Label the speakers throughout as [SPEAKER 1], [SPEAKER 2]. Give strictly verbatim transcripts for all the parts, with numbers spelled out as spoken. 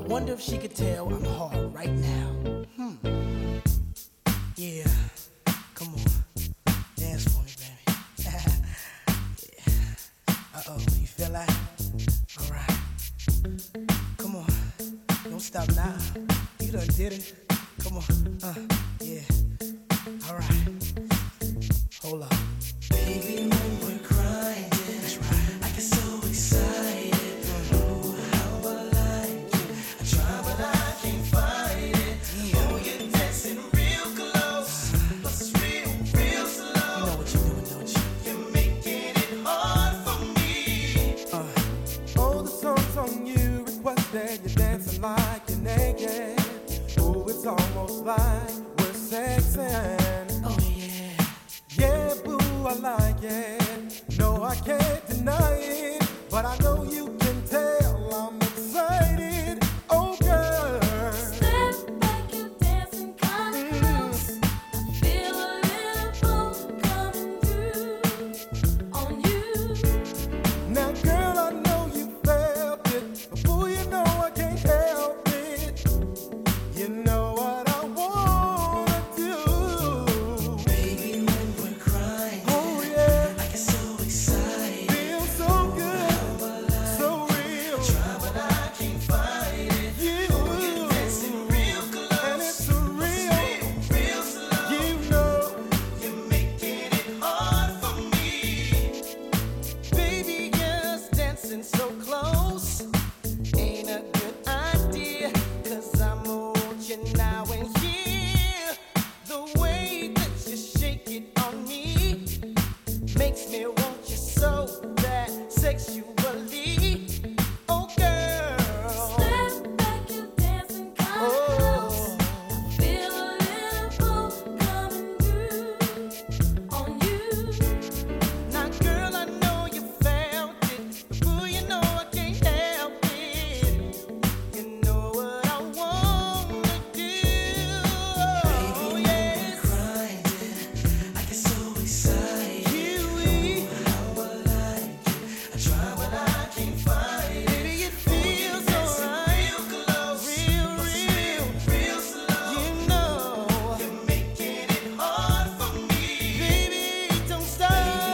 [SPEAKER 1] wonder if she could tell I'm hard right now. Hmm. Yeah. Come on. Dance for me, baby. Yeah. Uh-oh. You feel that? All right. Come on. Don't stop now. You done did it. Come on. Uh, yeah. All right. Hold on. Baby, when we're crying, that's right. I get so excited. Oh, how I like you. I try, but I can't fight it. Yeah. Oh, you're dancing real close, but it's real, real slow. You know what you're doing, don't you? You're making it hard for me.
[SPEAKER 2] Uh. Oh, the song's on you. Requested you're dancing like you're naked. Oh, it's almost like we're sexing.
[SPEAKER 1] Oh yeah.
[SPEAKER 2] Yeah, boo, I like it. No, I can't deny it, but I know you can tell I'm excited. Oh, girl.
[SPEAKER 3] Step back, you dancing kinda close. I feel a little pull coming through on you.
[SPEAKER 2] Now, girl, I know you felt it, but boo, you know I can't help it. You know what I wanna do.
[SPEAKER 1] Baby, when we're crying,
[SPEAKER 2] Oh, yeah.
[SPEAKER 1] I get so excited.
[SPEAKER 2] Feel so good, so real.
[SPEAKER 1] Try, but I can't fight it.
[SPEAKER 2] You,
[SPEAKER 1] You're dancing real close,
[SPEAKER 2] and it's a real,
[SPEAKER 1] real slow.
[SPEAKER 2] you know.
[SPEAKER 1] You're making it hard for me.
[SPEAKER 4] Baby, yes, dancing so close ain't a good idea, 'cause I'm watching now and here. The way that you shake it on me makes me want you so bad sexually. Oh, girl.
[SPEAKER 3] Step back, you dancing kinda close.
[SPEAKER 4] Oh.
[SPEAKER 3] Feel a little pull coming through on you.
[SPEAKER 4] Now, girl, I know you felt it, but boo, you know I can't help it. You know what I wanna do. Oh, yes.
[SPEAKER 1] Crying, I get so excited.
[SPEAKER 4] Kiwi.
[SPEAKER 1] How I like it. I try, but I can't fight it.
[SPEAKER 4] Baby, it feels alright.
[SPEAKER 1] Real close,
[SPEAKER 4] Real,
[SPEAKER 1] but it's
[SPEAKER 4] real.
[SPEAKER 1] real slow.
[SPEAKER 4] You know.
[SPEAKER 1] You're making it hard for me.
[SPEAKER 4] Baby, don't stop.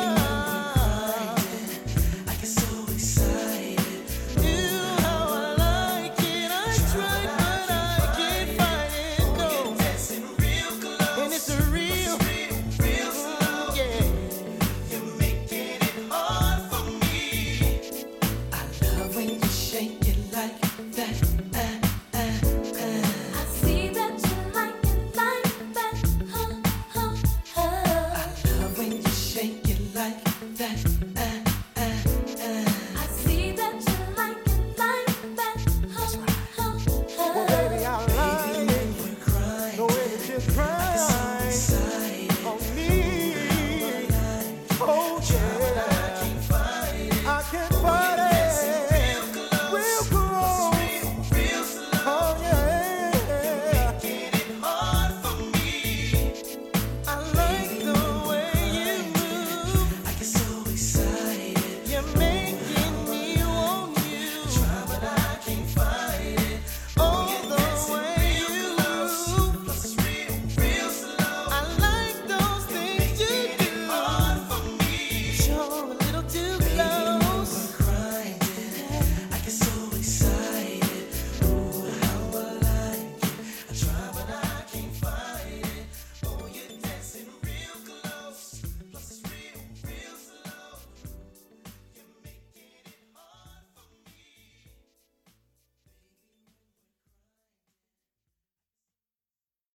[SPEAKER 1] I get so excited.
[SPEAKER 4] You how I like it. I try, but I can't fight it. No.
[SPEAKER 1] You're dancing real close,
[SPEAKER 4] And it's a real,
[SPEAKER 1] real, real slow.
[SPEAKER 4] yeah.
[SPEAKER 1] You're making it hard for me. I love when you shake it like that. Uh,